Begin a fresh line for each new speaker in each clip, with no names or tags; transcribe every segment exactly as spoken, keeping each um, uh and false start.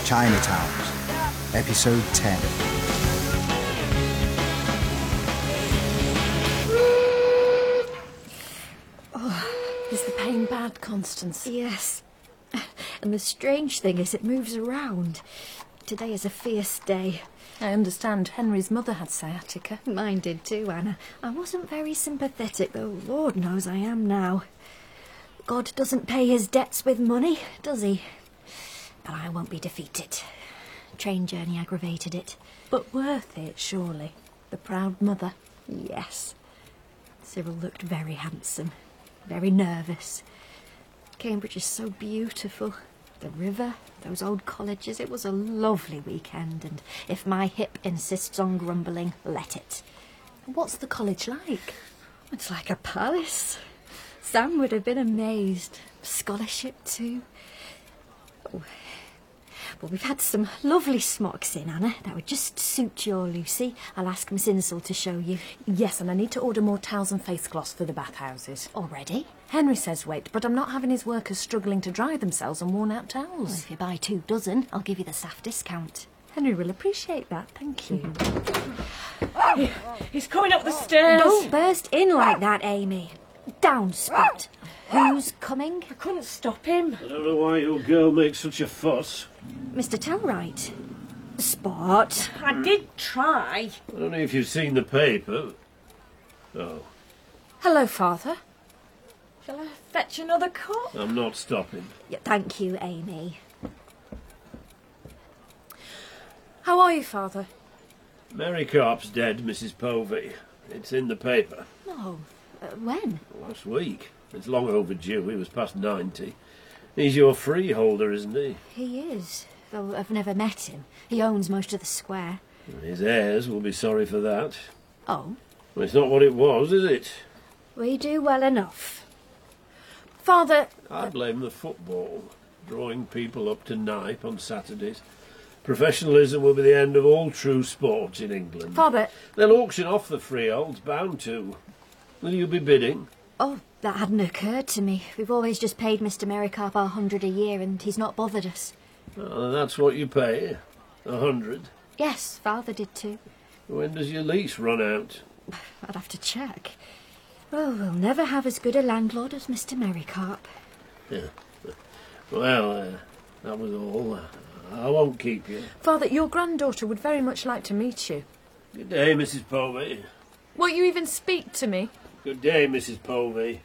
Chinatown, Episode ten.
Oh, is the pain bad, Constance?
Yes. And the strange thing is it moves around. Today is a fierce day.
I understand Henry's mother had sciatica.
Mine did too, Anna. I wasn't very sympathetic, though Lord knows I am now. God doesn't pay his debts with money, does he? But I won't be defeated. Train journey aggravated it.
But worth it, surely. The proud mother.
Yes. Cyril looked very handsome, very nervous. Cambridge is so beautiful. The river, those old colleges, it was a lovely weekend, and if my hip insists on grumbling, let it.
What's the college like?
It's like a palace. Sam would have been amazed. Scholarship too. Oh. Well, we've had some lovely smocks in, Anna. That would just suit your Lucy. I'll ask Miss Insel to show you.
Yes, and I need to order more towels and face cloths for the bathhouses.
Already?
Henry says wait, but I'm not having his workers struggling to dry themselves on worn-out towels.
Well, if you buy two dozen, I'll give you the S A F discount.
Henry will appreciate that, thank you.
He, he's coming up the stairs.
Don't burst in like that, Amy. Down, Spot. Who's coming?
I couldn't stop him.
I don't know why your girl makes such a fuss.
Mister Tellwright. Spot.
I did try.
I don't know if you've seen the paper. Oh,
Hello, Father.
Shall I fetch another cup?
I'm not stopping.
Yeah, thank you, Amy.
How are you, Father?
Mary Carp's dead, Missus Povey. It's in the paper.
Oh, uh, when?
Last week. It's long overdue. He was past ninety. He's your freeholder, isn't he?
He is, though I've never met him. He owns most of the square.
His heirs will be sorry for that.
Oh?
Well, it's not what it was, is it?
We do well enough.
Father...
I blame the football. Drawing people up to Knipe on Saturdays. Professionalism will be the end of all true sports in England.
Father...
They'll auction off the freeholds, bound to. Will you be bidding?
Oh, that hadn't occurred to me. We've always just paid Mister Merricarp our hundred a year, and he's not bothered us.
Oh, that's what you pay? A hundred?
Yes, Father did too.
When does your lease run out?
I'd have to check. Oh, we'll never have as good a landlord as Mister Merricarp.
Yeah. Well, uh, that was all. Uh, I won't keep you.
Father, your granddaughter would very much like to meet you.
Good day, Missus Povey.
Won't you even speak to me?
Good day, Missus Povey.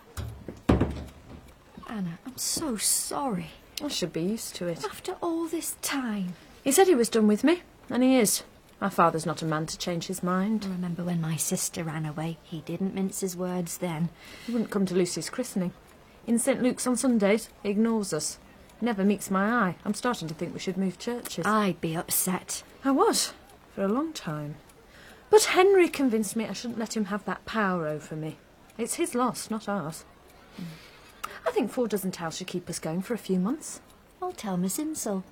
Anna, I'm so sorry.
I should be used to it.
After all this time.
He said he was done with me, and he is. My father's not a man to change his mind.
I remember when my sister ran away. He didn't mince his words then.
He wouldn't come to Lucy's christening. In Saint Luke's on Sundays, he ignores us. Never meets my eye. I'm starting to think we should move churches.
I'd be upset.
I was, for a long time. But Henry convinced me I shouldn't let him have that power over me. It's his loss, not ours. Mm. I think four dozen towels should keep us going for a few months.
I'll tell Miss Insel.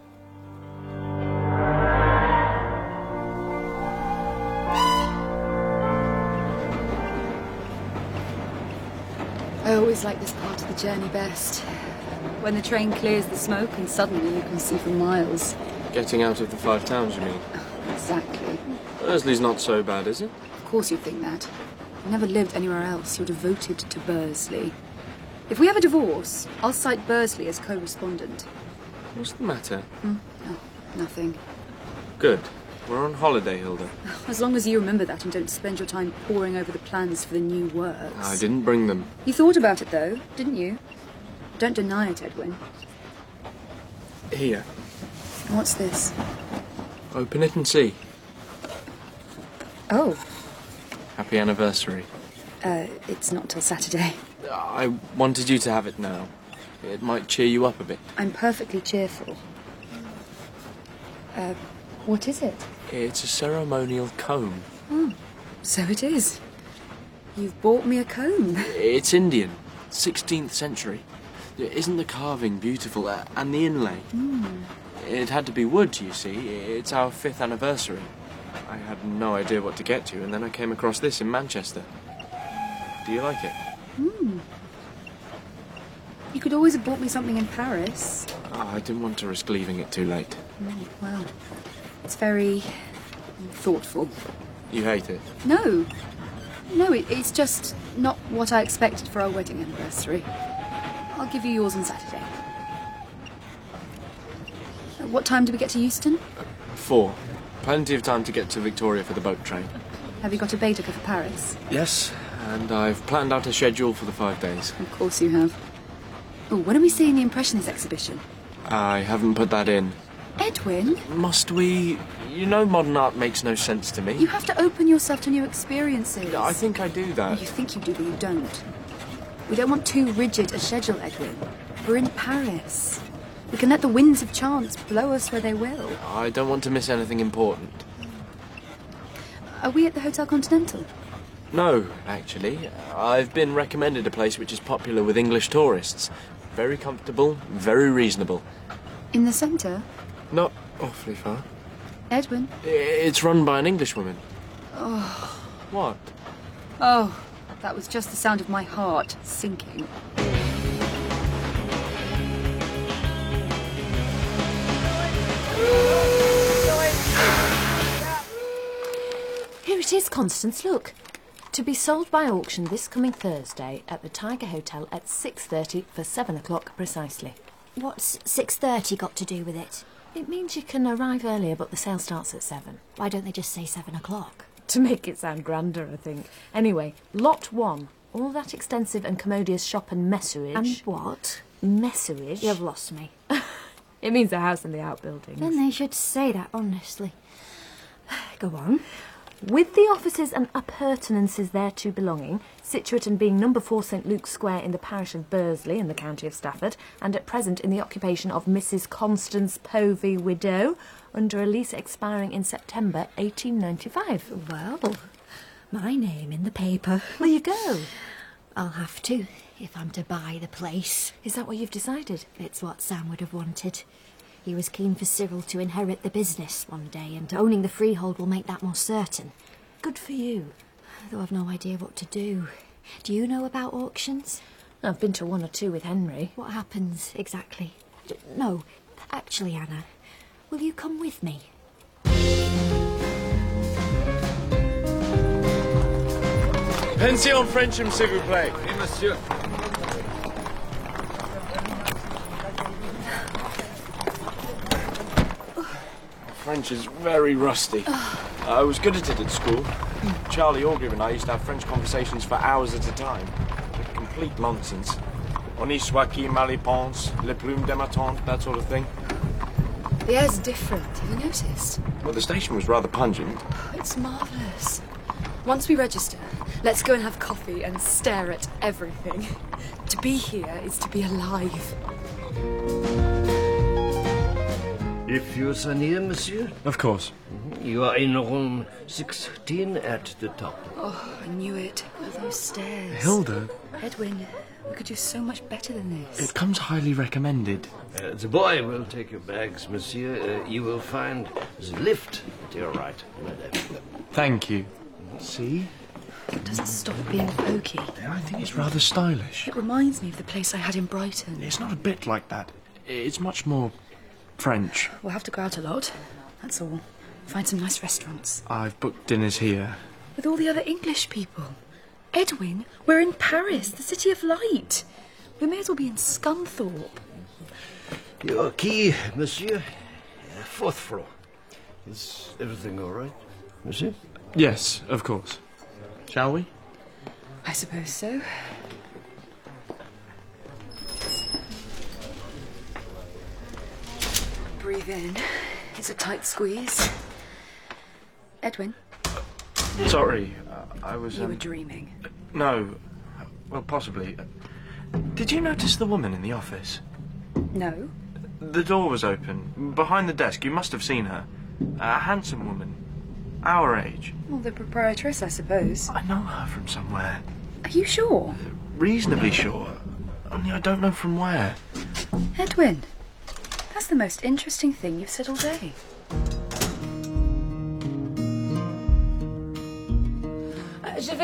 I always like this part of the journey best. When the train clears the smoke and suddenly you can see for miles.
Getting out of the Five Towns, you mean?
Exactly.
Bursley's not so bad, is it?
Of course you think that. You never lived anywhere else. You're devoted to Bursley. If we have a divorce, I'll cite Bursley as co-respondent.
What's the matter?
Hmm? Oh, nothing.
Good. We're on holiday, Hilda.
As long as you remember that and don't spend your time poring over the plans for the new works.
I didn't bring them.
You thought about it, though, didn't you? Don't deny it, Edwin.
Here.
What's this?
Open it and see.
Oh.
Happy anniversary.
Uh, it's not till Saturday.
I wanted you to have it now. It might cheer you up a bit.
I'm perfectly cheerful. Uh, what is it?
It's a ceremonial comb.
Oh, so it is. You've bought me a comb.
It's Indian, sixteenth century. Isn't the carving beautiful? Uh, and the inlay?
Mm.
It had to be wood, you see. It's our fifth anniversary. I had no idea what to get you, and then I came across this in Manchester. Do you like it?
Hmm. You could always have bought me something in Paris.
Oh, I didn't want to risk leaving it too late.
Mm, well, it's very thoughtful.
You hate it?
No. No, it, it's just not what I expected for our wedding anniversary. I'll give you yours on Saturday. Uh, What time do we get to Euston?
Four. Plenty of time to get to Victoria for the boat train.
Have you got a Baedeker for Paris?
Yes, and I've planned out a schedule for the five days.
Of course you have. Oh, when are we seeing the Impressionist exhibition?
I haven't put that in.
Edwin,
Must we? You know modern art makes no sense to me.
you have to open yourself to new experiences.
I think I do that.
You think you do, but you don't. We don't want too rigid a schedule, Edwin. We're in Paris. We can let the winds of chance blow us where they will.
I don't want to miss anything important.
Are we at the Hotel Continental?
No, actually. I've been recommended a place which is popular with English tourists. Very comfortable, very reasonable.
In the centre?
Not awfully far.
Edwin?
I- It's run by an Englishwoman. Oh. What?
Oh, that was just the sound of my heart sinking.
Here it is, Constance, look. To be sold by auction this coming Thursday at the Tiger Hotel at six thirty for seven o'clock precisely.
What's six thirty got to do with it?
It means you can arrive earlier, but the sale starts at seven.
Why don't they just say seven o'clock?
To make it sound grander, I think. Anyway, lot one. All that extensive and commodious shop and messuage.
And what?
Messuage?
You've lost me.
It means the house and the outbuildings.
Then they should say that, honestly. Go on.
With the offices and appurtenances thereto belonging, situate and being number four St Luke's Square in the parish of Bursley in the county of Stafford, and at present in the occupation of Missus Constance Povey, widow, under a lease expiring in September eighteen ninety-five.
Well, my name in the paper.
There you go.
I'll have to, if I'm to buy the place.
Is that what you've decided?
It's what Sam would have wanted. He was keen for Cyril to inherit the business one day, and owning the freehold will make that more certain.
Good for you.
Though I've no idea what to do. Do you know about auctions?
I've been to one or two with Henry.
What happens exactly? D- No, actually, Anna, will you come with me?
Pension Frenchum, s'il vous plaît.
Oui, monsieur.
French is very rusty. I was good at it at school. Charlie Orgreave and I used to have French conversations for hours at a time. Complete nonsense. On y soit qui mal y pense, le plume de ma tante, that sort of thing.
The air's different, have you noticed?
Well, the station was rather pungent.
It's marvellous. Once we register, let's go and have coffee and stare at everything. To be here is to be alive.
If you sign here, monsieur,
Of course.
you are in room sixteen at the top.
Oh, I knew it. Oh, those stairs.
Hilda,
Edwin, we could do so much better than this.
it comes highly recommended.
Uh, the boy will take your bags, monsieur. Uh, you will find the lift at your right, madame.
Thank you. See?
It doesn't stop being folky.
I think it's rather stylish.
It reminds me of the place I had in Brighton.
It's not a bit like that. It's much more French.
We'll have to go out a lot. That's all. Find some nice restaurants.
I've booked dinners here.
With all the other English people. Edwin, we're in Paris, the city of light. We may as well be in Scunthorpe.
Your key, monsieur. Uh, fourth floor. Is everything all right, monsieur?
Yes, of course. Shall we?
I suppose so. Breathe in. It's a tight squeeze. Edwin,
Sorry, uh, I was...
you
Um,
were dreaming.
no. Well, possibly. Did you notice the woman in the office?
No?
The door was open. Behind the desk, you must have seen her. A handsome woman. Our age.
Well, the proprietress, I suppose.
I know her from somewhere.
Are you sure?
Reasonably sure. Only I don't know from where.
Edwin, that's the most interesting thing you've said all day.
Uh, je vais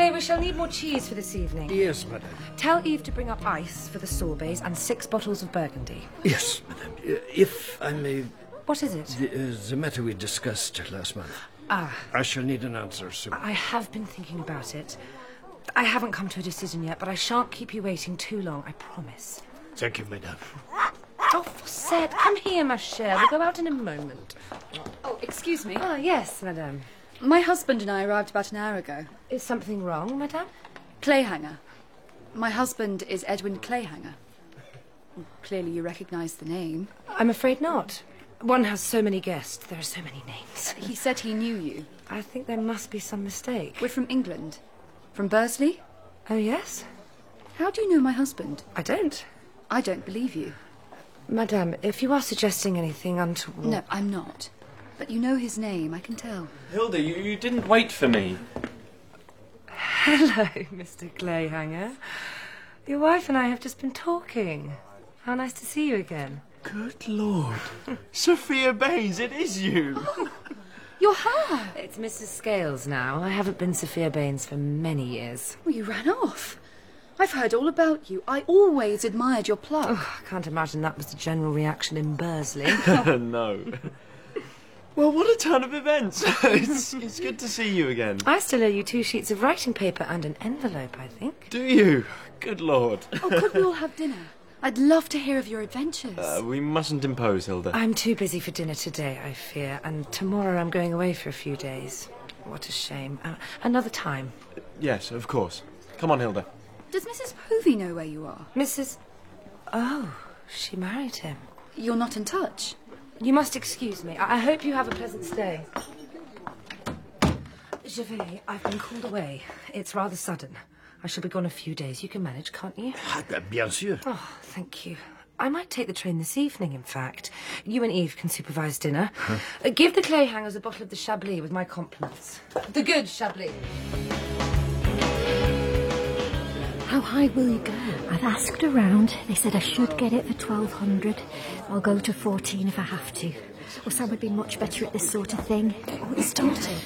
Chevalier, we shall need more cheese for this evening.
Yes, madame.
Tell Eve to bring up ice for the sorbets and six bottles of Burgundy.
Yes, madame. Uh, If I may...
What is it?
The, uh, the matter we discussed last month.
Ah,
I shall need an answer soon.
I have been thinking about it. I haven't come to a decision yet, but I shan't keep you waiting too long, I promise.
Thank you, madame.
Oh, Fawcett, come here, ma chère. We'll go out in a moment.
Oh, excuse me.
Ah, yes, madame.
My husband and I arrived about an hour ago.
Is something wrong, madame?
Clayhanger. My husband is Edwin Clayhanger. Well, clearly you recognise the name.
I'm afraid not. One has so many guests. There are so many names.
He said he knew you.
I think there must be some mistake.
We're from England. From Bursley?
Oh, yes?
How do you know my husband?
I don't.
I don't believe you.
Madame, if you are suggesting anything untoward...
No, I'm not. But you know his name, I can tell.
Hilda, you, you didn't wait for me.
Hello, Mister Clayhanger. Your wife and I have just been talking. How nice to see you again.
Good Lord. Sophia Baines, it is you.
You're her!
It's Missus Scales now. I haven't been Sophia Baines for many years.
Well, you ran off. I've heard all about you. I always admired your pluck.
Oh, I can't imagine that was the general reaction in Bursley.
No. Well, what a ton of events. it's, it's good to see you again.
I still owe you two sheets of writing paper and an envelope, I think.
Do you? Good Lord.
Oh, could we all have dinner? I'd love to hear of your adventures.
Uh, we mustn't impose, Hilda.
I'm too busy for dinner today, I fear, and tomorrow I'm going away for a few days. What a shame. Uh, another time.
Yes, of course. Come on, Hilda.
Does Missus Povey know where you are?
Missus Oh, she married him.
You're not in touch?
You must excuse me. I, I hope you have a pleasant stay. Gervais, I've been called away. It's rather sudden. I shall be gone a few days. You can manage, can't you?
Ah, bien sûr.
Oh, thank you. I might take the train this evening, in fact. You and Eve can supervise dinner. Huh? Uh, give the Clayhangers a bottle of the Chablis with my compliments. The good Chablis.
How high will you go? I've asked around. They said I should get it for twelve hundred. I'll go to fourteen if I have to. Well, Sam would be much better at this sort of thing. Oh, it's started.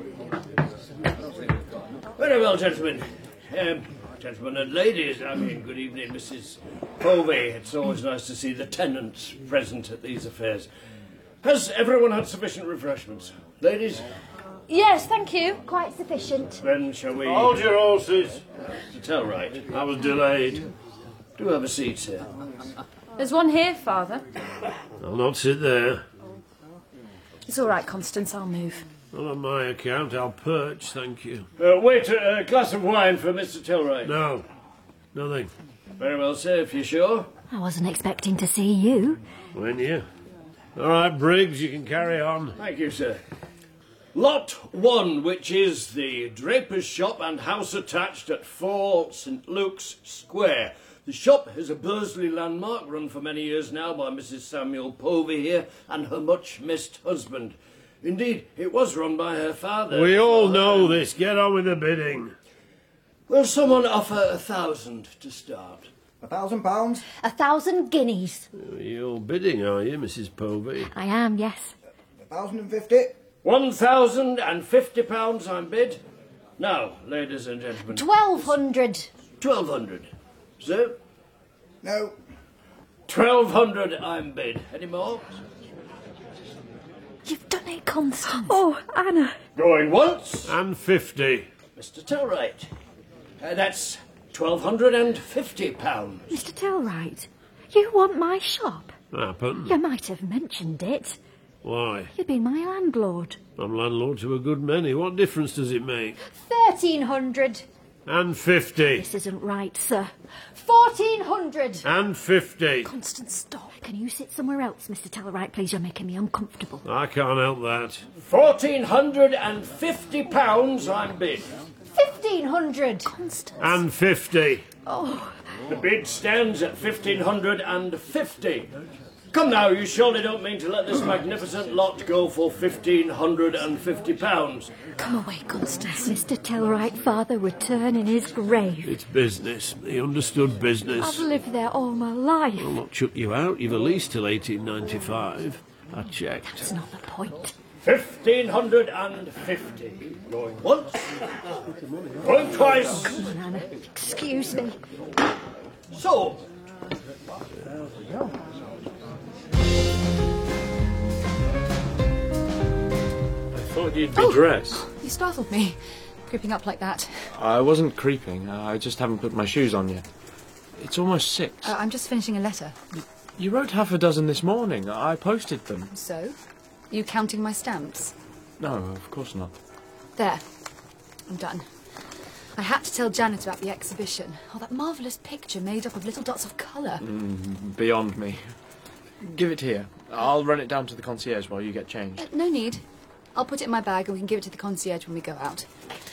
Very well, gentlemen. Um, gentlemen and ladies, I mean, good evening, Missus Povey. It's always nice to see the tenants present at these affairs. Has everyone had sufficient refreshments? Ladies?
Yes, thank you. Quite sufficient.
Then shall we... Hold your horses. To tell right, I was delayed. Do have a seat, sir.
There's one here, Father.
I'll not sit there.
It's all right, Constance. I'll move.
Not on my account. I'll perch, thank you. Uh, wait, a uh, glass of wine for Mister Tilray. No, nothing. Very well, sir, if you're sure.
I wasn't expecting to see you.
When you? All right, Briggs, you can carry on. Thank you, sir. Lot one, which is the draper's shop and house attached at four St Luke's Square. The shop is a Bursley landmark run for many years now by Missus Samuel Povey here and her much-missed husband. Indeed, it was run by her father. We all know this. Get on with the bidding. Will someone offer a thousand to start?
A thousand pounds?
A thousand guineas.
You're bidding, are you, Missus Povey?
I am, yes.
A thousand and fifty?
One thousand and fifty pounds I'm bid. Now, ladies and gentlemen.
Twelve hundred.
Twelve hundred. Sir?
No.
Twelve hundred I'm bid. Any more?
You've done it, Constance. Oh, Anna.
Going once. And fifty. Mister Tellwright. Uh, that's twelve hundred and fifty pounds.
Mister Tellwright, you want my shop?
Happen.
You might have mentioned it.
Why?
You'd be my landlord.
I'm landlord to a good many. What difference does it make?
Thirteen hundred.
And fifty.
This isn't right, sir. Fourteen hundred.
And fifty.
Constance, stop. Can you sit somewhere else, Mister Tellwright, please? You're making me uncomfortable.
I can't help that. Fourteen hundred and fifty pounds I'm bid.
Fifteen hundred. Constance.
And fifty.
Oh.
The bid stands at fifteen hundred and fifty. Come now, you surely don't mean to let this magnificent lot go for fifteen hundred and fifty pounds.
Come away, Constance. Mister Tellwright, father would turn in his grave.
It's business. He understood business.
I've lived there all my life.
I'll not chuck you out. You've a lease till eighteen ninety-five. I checked.
That's not the point.
Fifteen hundred and fifty. Going once. Going twice.
Come on, Anna. Excuse me.
So.
I thought you'd be
Oh.
dressed.
You startled me, creeping up like that.
I wasn't creeping. I just haven't put my shoes on yet. It's almost six.
Uh, I'm just finishing a letter.
You wrote half a dozen this morning. I posted them.
So? You counting my stamps?
No, of course not.
There. I'm done. I had to tell Janet about the exhibition. Oh, that marvellous picture made up of little dots of colour.
Mm, beyond me. Give it here. I'll run it down to the concierge while you get changed.
Uh, no need. I'll put it in my bag and we can give it to the concierge when we go out.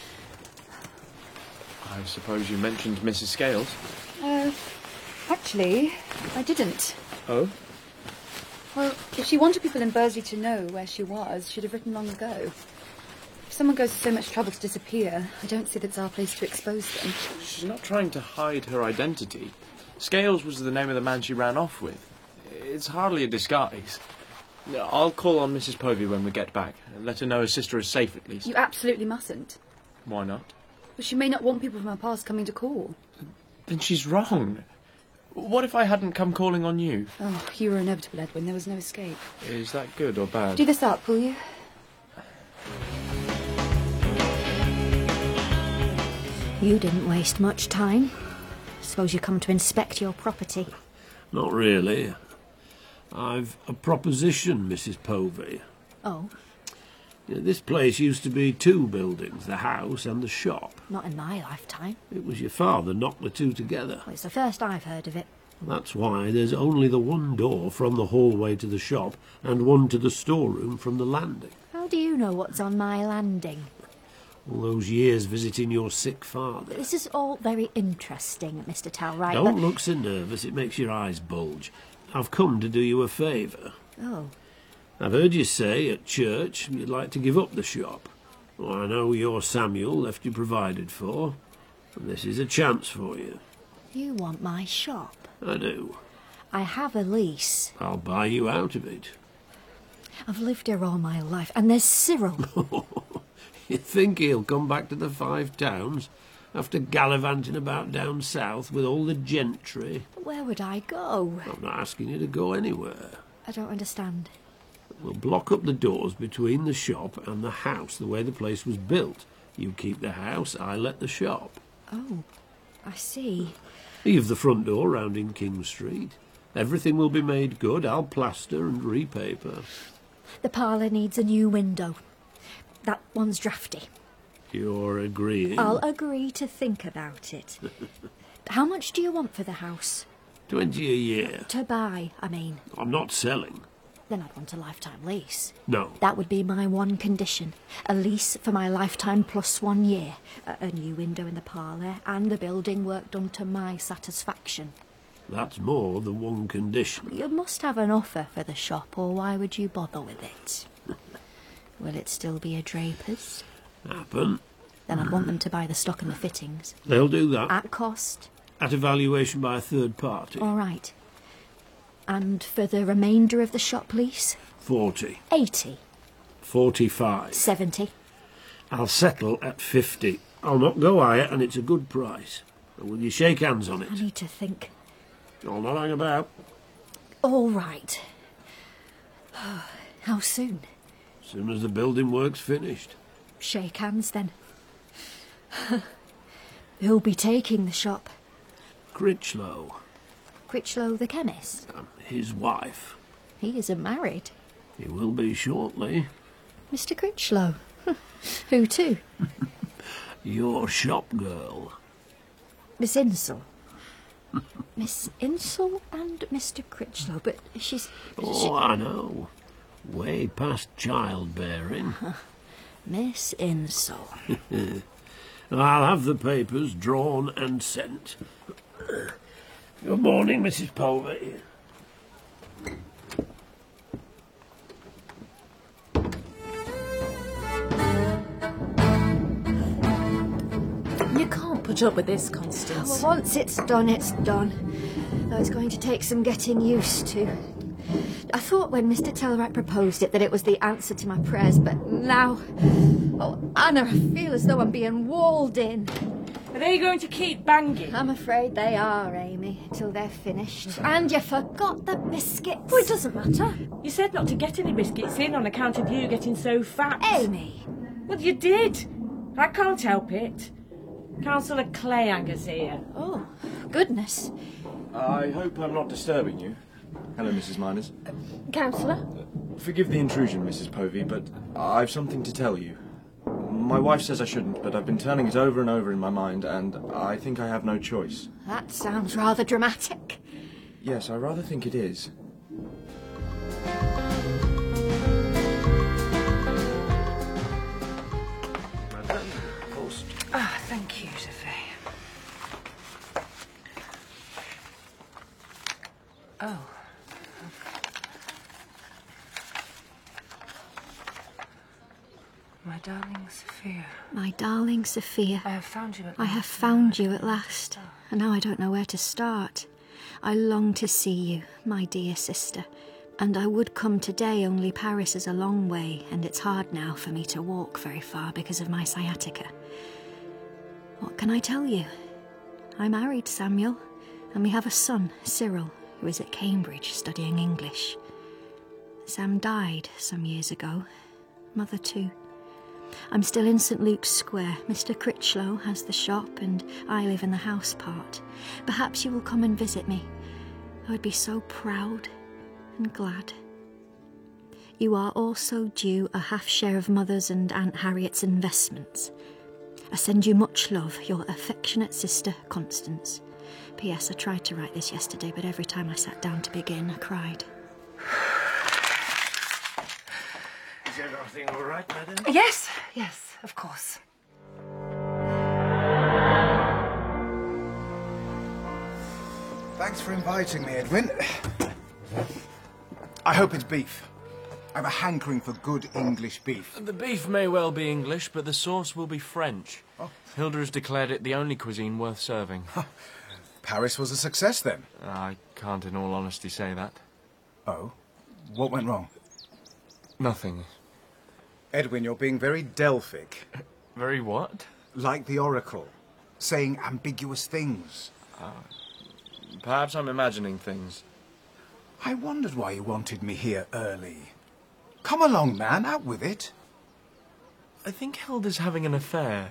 I suppose you mentioned Missus Scales?
Uh, actually, I didn't.
Oh?
Well, if she wanted people in Bursley to know where she was, she'd have written long ago. If someone goes to so much trouble to disappear, I don't see that it's our place to expose them.
She's not trying to hide her identity. Scales was the name of the man she ran off with. It's hardly a disguise. I'll call on Missus Povey when we get back. Let her know her sister is safe, at least.
You absolutely mustn't.
Why not?
But she may not want people from her past coming to call.
Then she's wrong. What if I hadn't come calling on you?
Oh, you were inevitable, Edwin. There was no escape.
Is that good or bad?
Do this up, will you?
You didn't waste much time. Suppose you come to inspect your property.
Not really. I've a proposition, Missus Povey.
Oh,
Yeah, this place used to be two buildings, the house and the shop.
not in my lifetime.
It was your father knocked the two together.
Well, it's the first I've heard of it.
That's why there's only the one door from the hallway to the shop and one to the storeroom from the landing.
How do you know what's on my landing?
All those years visiting your sick father.
This is all very interesting, Mister Talright.
Don't
but...
look so nervous, it makes your eyes bulge. I've come to do you a favour.
Oh,
I've heard you say at church you'd like to give up the shop. Well, I know your Samuel left you provided for, and this is a chance for you.
you want my shop?
I do.
I have a lease.
I'll buy you out of it.
I've lived here all my life, and there's Cyril.
You think he'll come back to the Five Towns after gallivanting about down south with all the gentry?
Where would I go?
I'm not asking you to go anywhere.
I don't understand.
We'll block up the doors between the shop and the house the way the place was built. You keep the house, I let the shop.
Oh, I see.
Leave the front door round in King Street. Everything will be made good. I'll plaster and repaper.
The parlour needs a new window. That one's drafty.
You're agreeing?
I'll agree to think about it. How much do you want for the house?
Twenty a year.
To buy, I mean.
I'm not selling.
Then I'd want a lifetime lease.
No.
That would be my one condition. A lease for my lifetime plus one year. A, a new window in the parlour and the building work done to my satisfaction.
That's more than one condition.
You must have an offer for the shop, or why would you bother with it? Will it still be a draper's?
Happen.
Then I'd want them to buy the stock and the fittings.
They'll do that.
At cost?
At evaluation by a third party.
All right. And for the remainder of the shop lease?
Forty.
Eighty.
Forty-five.
Seventy.
I'll settle at fifty. I'll not go higher, and it's a good price. Will you shake hands on it?
I need to think.
I'll not hang about.
All right. How soon?
As soon as the building work's finished.
Shake hands, then. Who'll be taking the shop?
Critchlow.
Critchlow the chemist?
Um, his wife.
He isn't married.
He will be shortly.
Mister Critchlow? Who to?
Your shop girl.
Miss Insel. Miss Insel and Mister Critchlow, but she's...
Oh,
she...
I know. Way past childbearing.
Miss Insel.
I'll have the papers drawn and sent. Good morning, Missus Povey.
You can't put up with this, Constance.
Well, once it's done, it's done. Though it's going to take some getting used to. I thought when Mister Tellwright proposed it that it was the answer to my prayers, but now... Oh, Anna, I feel as though I'm being walled in.
Are they going to keep banging?
I'm afraid they are, Amy, until they're finished. And you forgot the biscuits.
Oh, it doesn't matter.
You said not to get any biscuits in on account of you getting so fat.
Amy!
Well, you did. I can't help it. Councillor Clayhanger's here.
Oh, goodness.
I hope I'm not disturbing you. Hello, Missus Miners.
Councillor?
Forgive the intrusion, Missus Povey, but I've something to tell you. My wife says I shouldn't, but I've been turning it over and over in my mind, and I think I have no choice.
That sounds rather dramatic.
Yes, I rather think it is.
Post.
Ah, thank you, Sophie. Oh. My darling Sophia.
My darling Sophia.
I have found you at
I
last.
have found you at last, and now I don't know where to start. I long to see you, my dear sister, and I would come today, only Paris is a long way, and it's hard now for me to walk very far because of my sciatica. What can I tell you? I married Samuel, and we have a son, Cyril, who is at Cambridge studying English. Sam died some years ago, mother too. I'm still in St Luke's Square. Mister Critchlow has the shop and I live in the house part. Perhaps you will come and visit me. I would be so proud and glad. You are also due a half share of Mother's and Aunt Harriet's investments. I send you much love, your affectionate sister, Constance. P S I tried to write this yesterday, but every time I sat down to begin, I cried.
Is everything all right, madam?
Yes, yes, of course.
Thanks for inviting me, Edwin. I hope it's beef. I have a hankering for good English beef.
The beef may well be English, but the sauce will be French.
Oh.
Hilda has declared it the only cuisine worth serving.
Paris was a success, then?
I can't in all honesty say that.
Oh? What went wrong?
Nothing.
Edwin, you're being very Delphic.
Very what?
Like the Oracle. Saying ambiguous things.
Uh, perhaps I'm imagining things.
I wondered why you wanted me here early. Come along, man, out with it.
I think Hilda's having an affair.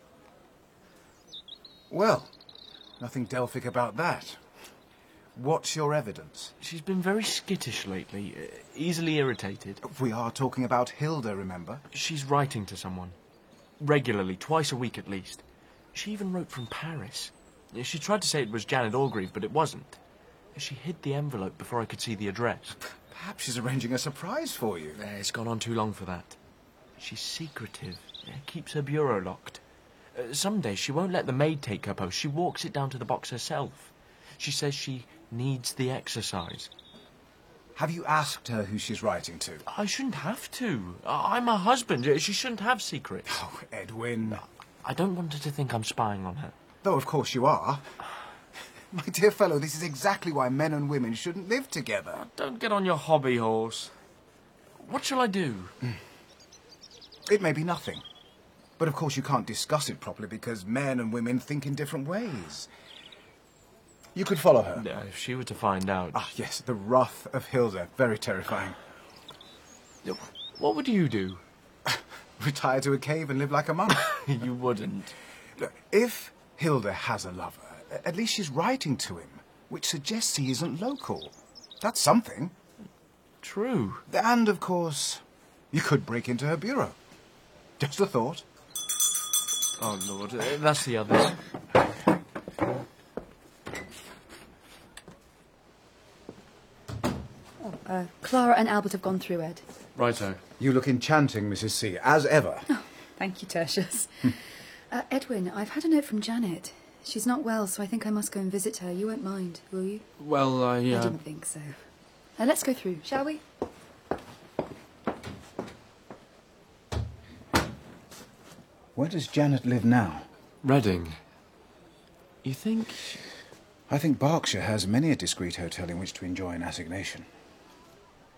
Well, nothing Delphic about that. What's your evidence?
She's been very skittish lately, uh, easily irritated.
We are talking about Hilda, remember?
She's writing to someone. Regularly, twice a week at least. She even wrote from Paris. She tried to say it was Janet Orgreave, but it wasn't. She hid the envelope before I could see the address.
Perhaps she's arranging a surprise for you.
Uh, it's gone on too long for that. She's secretive. Uh, keeps her bureau locked. Uh, some days she won't let the maid take her post. She walks it down to the box herself. She says she needs the exercise.
Have you asked her who she's writing to?
I shouldn't have to. I'm her husband. She shouldn't have secrets.
Oh, Edwin.
I don't want her to think I'm spying on her.
Though, of course, you are. My dear fellow, this is exactly why men and women shouldn't live together.
Don't get on your hobby horse. What shall I do?
It may be nothing. But of course you can't discuss it properly because men and women think in different ways. You could follow her.
Yeah, if she were to find out.
Ah, yes, the wrath of Hilda. Very terrifying.
What would you do?
Retire to a cave and live like a monk.
You wouldn't.
Look, if Hilda has a lover, at least she's writing to him, which suggests he isn't local. That's something.
True.
And, of course, you could break into her bureau. Just a thought.
Oh, Lord, uh, that's the others.
Oh, uh, Clara and Albert have gone through, Ed.
Righto.
You look enchanting, Missus C, as ever.
Oh, thank you, Tertius. uh, Edwin, I've had a note from Janet. She's not well, so I think I must go and visit her. You won't mind, will you?
Well, I... Uh...
I didn't think so. Uh, let's go through, shall we?
Where does Janet live now?
Reading. You think...
I think Berkshire has many a discreet hotel in which to enjoy an assignation.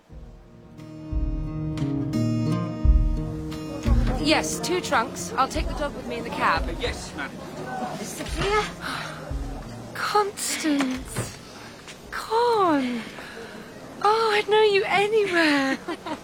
Yes, two trunks. I'll take the dog with me in the cab.
Uh, yes, ma'am.
Miss Sophia?
Constance. Con. Oh, I'd know you anywhere.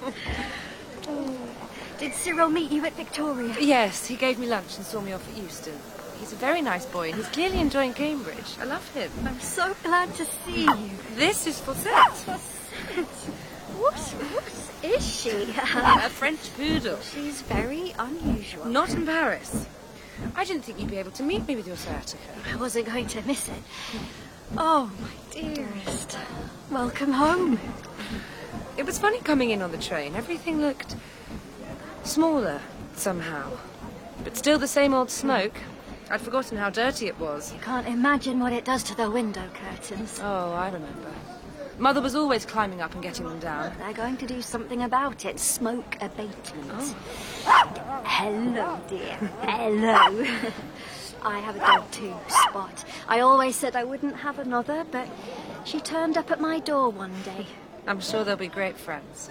Did Cyril meet you at Victoria?
Yes, he gave me lunch and saw me off at Euston. He's a very nice boy and he's clearly enjoying Cambridge. I love him.
I'm so glad to see you.
This is Fawcett.
What, what is she?
A French poodle.
She's very unusual.
Not in Paris. I didn't think you'd be able to meet me with your sciatica.
I wasn't going to miss it. Oh, my dearest. Welcome home.
It was funny coming in on the train. Everything looked smaller, somehow. But still the same old smoke. I'd forgotten how dirty it was.
You can't imagine what it does to the window curtains.
Oh, I remember. Mother was always climbing up and getting them down.
They're going to do something about it. Smoke abatement.
Oh.
Hello, dear. Hello. I have a dog too, Spot. I always said I wouldn't have another, but she turned up at my door one day.
I'm sure they'll be great friends.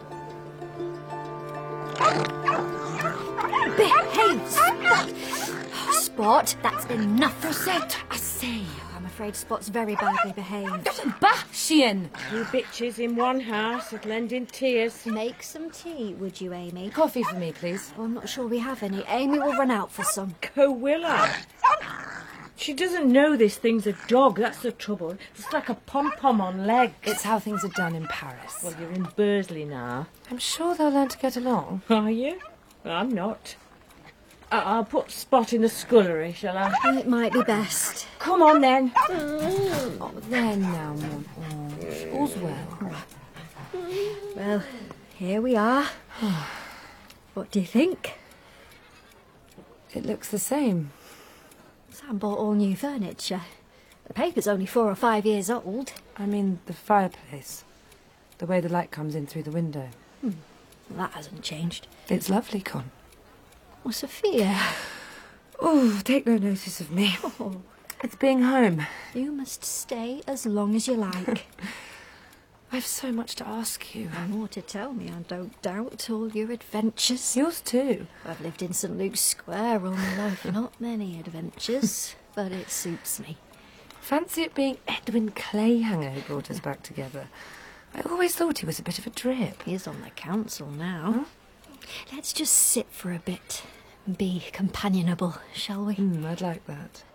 Behave, Spot! Spot, that's enough.
Fawcett, I say.
I'm afraid Spot's very badly behaved.
Bah, Sheehan!
You bitches in one house that lend in tears.
Make some tea, would you, Amy?
Coffee for me, please.
Oh, I'm not sure we have any. Amy will run out for some.
Go will I? She doesn't know this thing's a dog, that's the trouble. It's like a pom-pom on legs.
It's how things are done in Paris.
Well, you're in Bursley now.
I'm sure they'll learn to get along.
Are you? Well, I'm not. I- I'll put Spot in the scullery, shall I?
It might be best.
Come on, then.
Oh, there now, Mum. Oh, all's well.
Well, here we are. What do you think?
It looks the same.
Sam bought all new furniture. The paper's only four or five years old.
I mean, the fireplace. The way the light comes in through the window.
Hmm. Well, that hasn't changed.
It's lovely, Con.
Well, Sophia...
Oh, take no notice of me.
Oh.
It's being home.
You must stay as long as you like.
I've so much to ask you.
And more to tell me, I don't doubt, all your adventures.
Yours too.
I've lived in St Luke's Square all my life. Not many adventures, but it suits me.
Fancy it being Edwin Clayhanger who brought us back together. I always thought he was a bit of a drip.
He's on the council now. Huh? Let's just sit for a bit and be companionable, shall we?
Mm, I'd like that.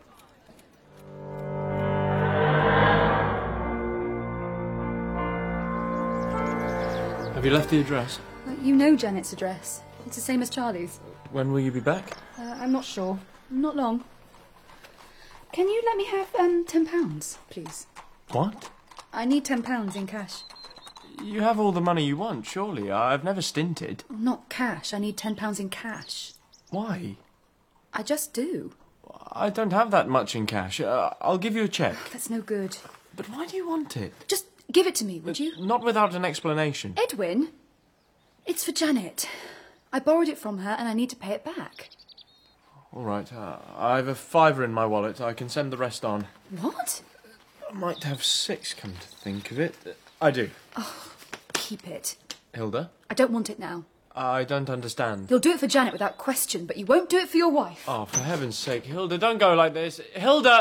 Have you left the address?
You know Janet's address. It's the same as Charlie's.
When will you be back?
Uh, I'm not sure. Not long. Can you let me have um ten pounds, please?
What?
I need ten pounds in cash.
You have all the money you want, surely. I've never stinted.
Not cash. I need ten pounds in cash.
Why?
I just do.
I don't have that much in cash. Uh, I'll give you a cheque.
That's no good.
But why do you want it?
Just give it to me, would you?
Not without an explanation.
Edwin, it's for Janet. I borrowed it from her and I need to pay it back.
All right. Uh, I've a fiver in my wallet. I can send the rest on.
What?
I might have six, come to think of it. I do.
Oh, keep it.
Hilda?
I don't want it now.
I don't understand.
You'll do it for Janet without question, but you won't do it for your wife.
Oh, for heaven's sake, Hilda, don't go like this. Hilda!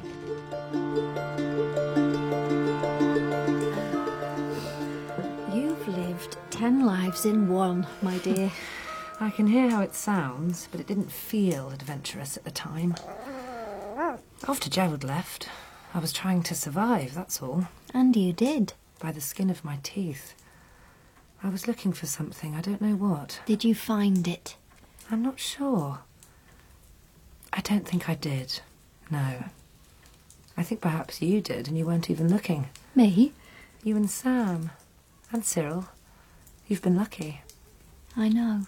You've lived ten lives in one, my dear.
I can hear how it sounds, but it didn't feel adventurous at the time. After Gerald left, I was trying to survive, that's all.
And you did.
By the skin of my teeth. I was looking for something, I don't know what.
Did you find it?
I'm not sure. I don't think I did. No. I think perhaps you did, and you weren't even looking.
Me?
You and Sam. And Cyril. You've been lucky.
I know.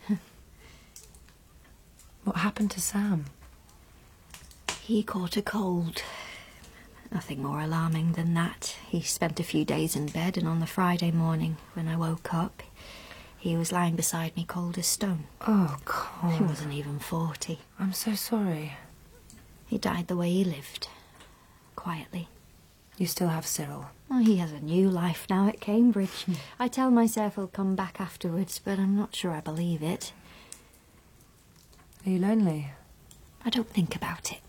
What happened to Sam?
He caught a cold. Nothing more alarming than that. He spent a few days in bed, and on the Friday morning, when I woke up, he was lying beside me cold as stone.
Oh, God.
He wasn't even forty.
I'm so sorry.
He died the way he lived. Quietly.
You still have Cyril?
Oh, he has a new life now at Cambridge. I tell myself he'll come back afterwards, but I'm not sure I believe it.
Are you lonely?
I don't think about it.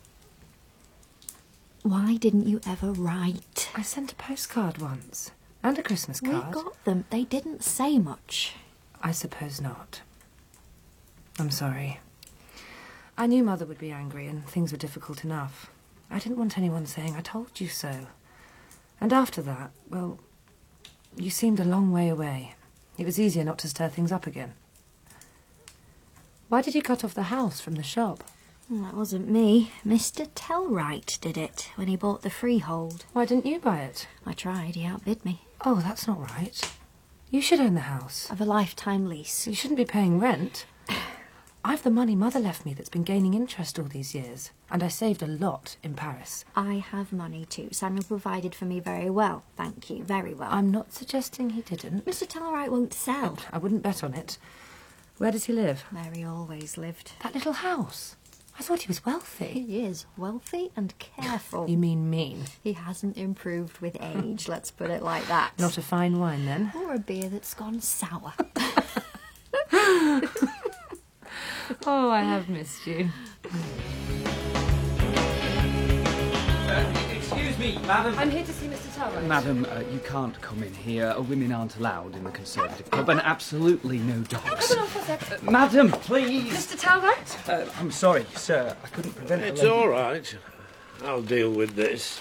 Why didn't you ever write?
I sent a postcard once. And a Christmas card.
We got them. They didn't say much.
I suppose not. I'm sorry. I knew Mother would be angry and things were difficult enough. I didn't want anyone saying, I told you so. And after that, well, you seemed a long way away. It was easier not to stir things up again. Why did you cut off the house from the shop?
Well, that wasn't me. Mister Tellwright did it when he bought the freehold.
Why didn't you buy it?
I tried. He outbid me.
Oh, that's not right. You should own the house.
I've a lifetime lease.
You shouldn't be paying rent. I've the money Mother left me that's been gaining interest all these years, and I saved a lot in Paris.
I have money too. Samuel provided for me very well. Thank you, very well.
I'm not suggesting he didn't.
Mister Tellwright won't sell.
I wouldn't bet on it. Where does he live?
Where he always lived.
That little house. I thought he was wealthy.
He is wealthy and careful.
You mean mean?
He hasn't improved with age, let's put it like that.
Not a fine wine, then?
Or a beer that's gone sour.
Oh, I have missed you.
Uh, excuse me, madam.
I'm here to see Mister Tellwright.
Madam, uh, you can't come in here. Uh, women aren't allowed in the Conservative Club, and absolutely no dogs.
Come on for a sec.
Uh, madam, please.
Mister Tellwright?
Uh, I'm sorry, sir. I couldn't prevent
It's
the lady-
all right. I'll deal with this.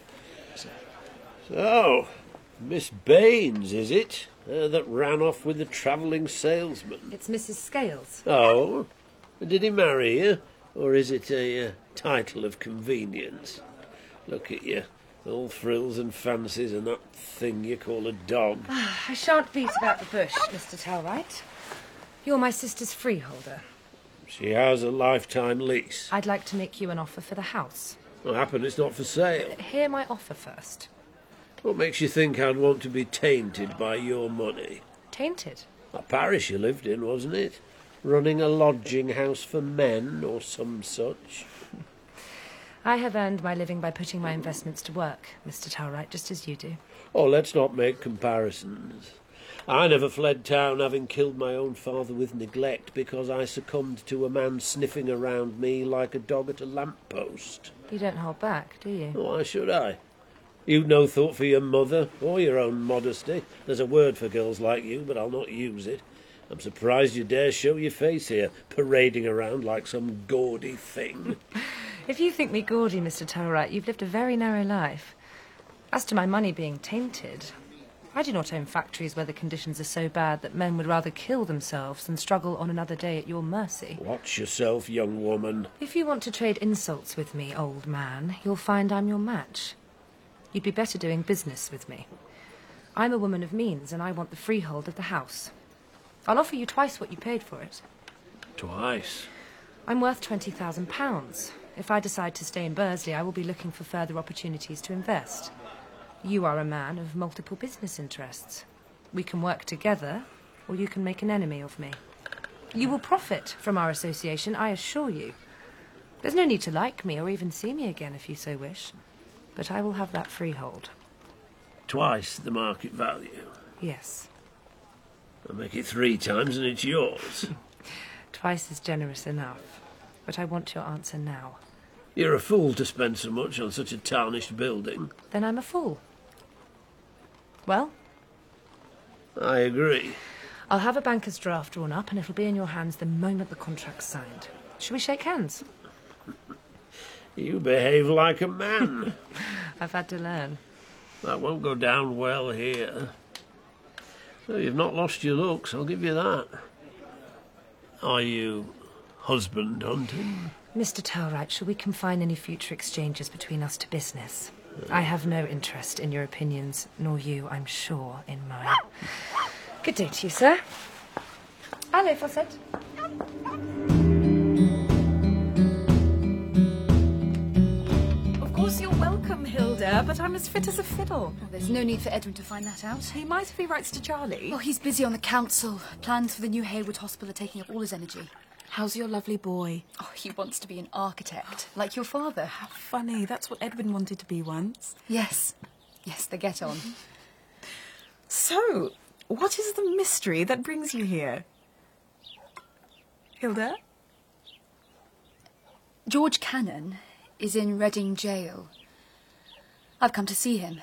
So, Miss Baines, is it? Uh, that ran off with the travelling salesman.
It's Missus Scales.
Oh? Did he marry you? Or is it a uh, title of convenience? Look at you. All frills and fancies and that thing you call a dog.
I shan't beat about the bush, Mister Tellwright. You're my sister's freeholder.
She has a lifetime lease.
I'd like to make you an offer for the house.
What happened? It's not for sale.
Hear my offer first.
What makes you think I'd want to be tainted by your money?
Tainted?
That parish you lived in, wasn't it? Running a lodging house for men or some such.
I have earned my living by putting my investments to work, Mister Tellwright, just as you do.
Oh, let's not make comparisons. I never fled town having killed my own father with neglect because I succumbed to a man sniffing around me like a dog at a lamp-post.
You don't hold back, do you?
Why should I? You've no thought for your mother or your own modesty. There's a word for girls like you, but I'll not use it. I'm surprised you dare show your face here, parading around like some gaudy thing.
If you think me gaudy, Mister Tellwright, you've lived a very narrow life. As to my money being tainted, I do not own factories where the conditions are so bad that men would rather kill themselves than struggle on another day at your mercy.
Watch yourself, young woman.
If you want to trade insults with me, old man, you'll find I'm your match. You'd be better doing business with me. I'm a woman of means, and I want the freehold of the house. I'll offer you twice what you paid for it.
Twice?
I'm worth twenty thousand pounds. If I decide to stay in Bursley, I will be looking for further opportunities to invest. You are a man of multiple business interests. We can work together, or you can make an enemy of me. You will profit from our association, I assure you. There's no need to like me or even see me again if you so wish. But I will have that freehold.
Twice the market value?
Yes.
I'll make it three times and it's yours.
Twice is generous enough. But I want your answer now.
You're a fool to spend so much on such a tarnished building.
Then I'm a fool. Well?
I agree.
I'll have a banker's draft drawn up and it'll be in your hands the moment the contract's signed. Shall we shake hands?
You behave like a man.
I've had to learn.
That won't go down well here. So you've not lost your looks, I'll give you that. Are you husband hunting?
Mister Tellwright, shall we confine any future exchanges between us to business? I have no interest in your opinions, nor you, I'm sure, in mine. Good day to you, sir. Allez, Fawcett.
Of course you're welcome, Hilda, but I'm as fit as a fiddle.
Oh, there's no need for Edwin to find that out.
He might if he writes to Charlie.
Oh, he's busy on the council. Plans for the new Hayward Hospital are taking up all his energy.
How's your lovely boy?
Oh, he wants to be an architect, like your father.
How funny. That's what Edwin wanted to be once.
Yes. Yes, they get on.
So, what is the mystery that brings you here? Hilda?
George Cannon is in Reading Jail. I've come to see him.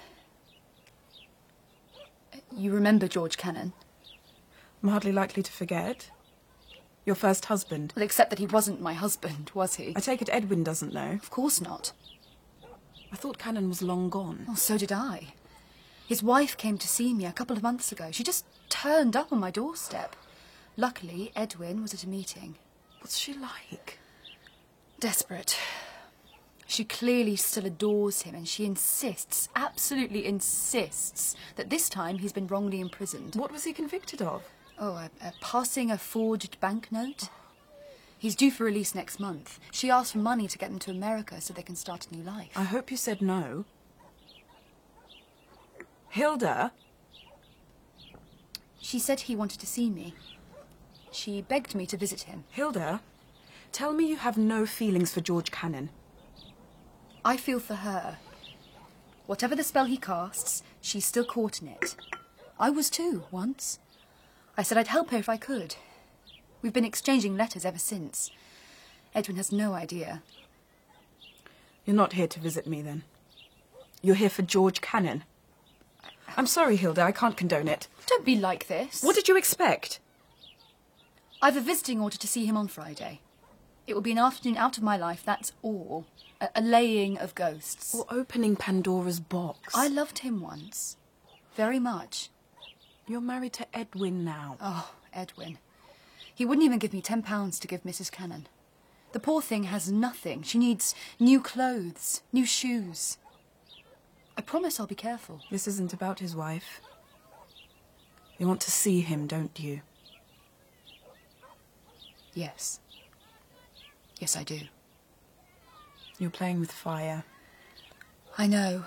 You remember George Cannon?
I'm hardly likely to forget. Your first husband.
Well, except that he wasn't my husband, was he?
I take it Edwin doesn't know.
Of course not.
I thought Cannon was long gone.
Well, so did I. His wife came to see me a couple of months ago. She just turned up on my doorstep. Luckily, Edwin was at a meeting.
What's she like?
Desperate. She clearly still adores him, and she insists, absolutely insists, that this time he's been wrongly imprisoned.
What was he convicted of?
Oh, uh, uh, passing a forged banknote. He's due for release next month. She asked for money to get him to America so they can start a new life.
I hope you said no. Hilda?
She said he wanted to see me. She begged me to visit him.
Hilda, tell me you have no feelings for George Cannon.
I feel for her. Whatever the spell he casts, she's still caught in it. I was too, once. I said I'd help her if I could. We've been exchanging letters ever since. Edwin has no idea.
You're not here to visit me, then. You're here for George Cannon. I'm sorry, Hilda, I can't condone it.
Don't be like this.
What did you expect?
I've a visiting order to see him on Friday. It will be an afternoon out of my life, that's all. A, a laying of ghosts.
Or opening Pandora's box.
I loved him once. Very much.
You're married to Edwin now.
Oh, Edwin. He wouldn't even give me ten pounds to give Missus Cannon. The poor thing has nothing. She needs new clothes, new shoes. I promise I'll be careful.
This isn't about his wife. You want to see him, don't you?
Yes. Yes, I do.
You're playing with fire.
I know.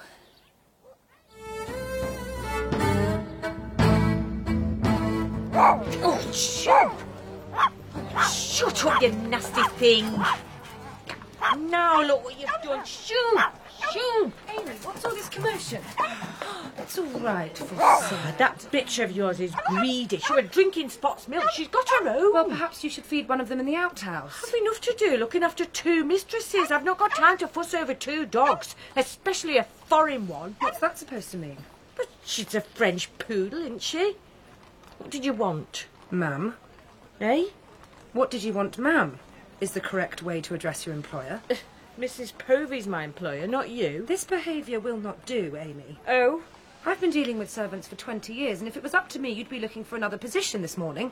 Oh, shut! Shut up, you nasty thing! Now look what you've done. Shoo! Shoo!
Amy, what's all this commotion?
It's all right, Fussy. That bitch of yours is greedy. She was drinking Spot's milk. She's got her own.
Well, perhaps you should feed one of them in the outhouse.
I've enough to do looking after two mistresses. I've not got time to fuss over two dogs, especially a foreign one.
What's that supposed to mean?
But she's a French poodle, isn't she? What did you want?
Ma'am?
Eh?
What did you want, ma'am? Is the correct way to address your employer.
Uh, Missus Povey's my employer, not you.
This behaviour will not do, Amy.
Oh?
I've been dealing with servants for twenty years, and if it was up to me, you'd be looking for another position this morning.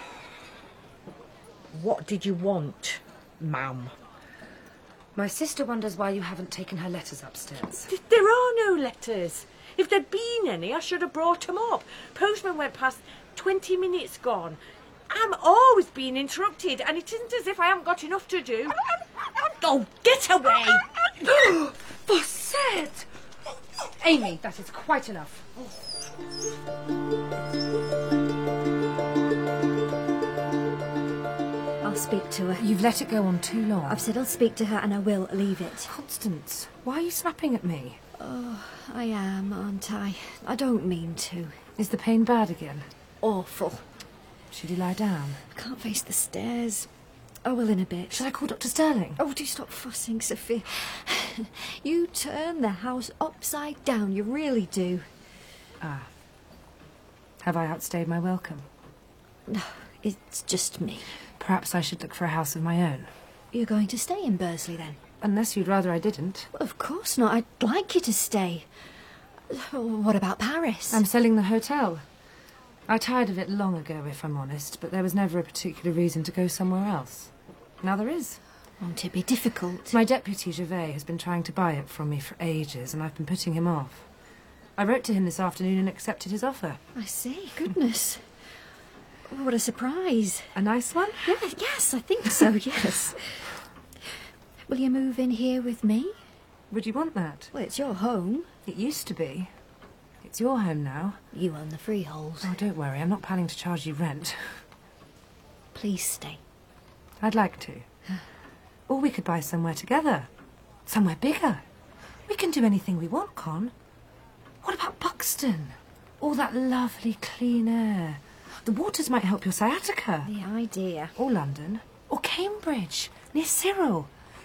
What did you want, ma'am?
My sister wonders why you haven't taken her letters upstairs.
There are no letters. If there'd been any, I should have brought them up. Postman went past twenty minutes gone. I'm always being interrupted, and it isn't as if I haven't got enough to do. Oh, get away!
Fawcett! Amy, that is quite enough.
I'll speak to her.
You've let it go on too long.
I've said I'll speak to her and I will leave it.
Constance, why are you snapping at me?
Oh, I am, aren't I? I don't mean to.
Is the pain bad again?
Awful.
Should you lie down?
I can't face the stairs. I will in a bit.
Shall I call Doctor Sterling?
Oh, do stop fussing, Sophie. You turn the house upside down, you really do.
Ah. Have I outstayed my welcome?
No, it's just me.
Perhaps I should look for a house of my own.
You're going to stay in Bursley, then?
Unless you'd rather I didn't.
Well, of course not. I'd like you to stay. What about Paris?
I'm selling the hotel. I tired of it long ago, if I'm honest, but there was never a particular reason to go somewhere else. Now there is.
Won't it be difficult?
My deputy, Gervais, has been trying to buy it from me for ages, and I've been putting him off. I wrote to him this afternoon and accepted his offer.
I see. Goodness. What a surprise.
A nice one?
Yeah, yes, I think so, yes. Will you move in here with me?
Would you want that?
Well, it's your home.
It used to be. It's your home now.
You own the freehold.
Oh, don't worry. I'm not planning to charge you rent.
Please stay.
I'd like to. Or we could buy somewhere together. Somewhere bigger. We can do anything we want, Con. What about Buxton? All that lovely clean air. The waters might help your sciatica.
The idea.
Or London. Or Cambridge. Near Cyril.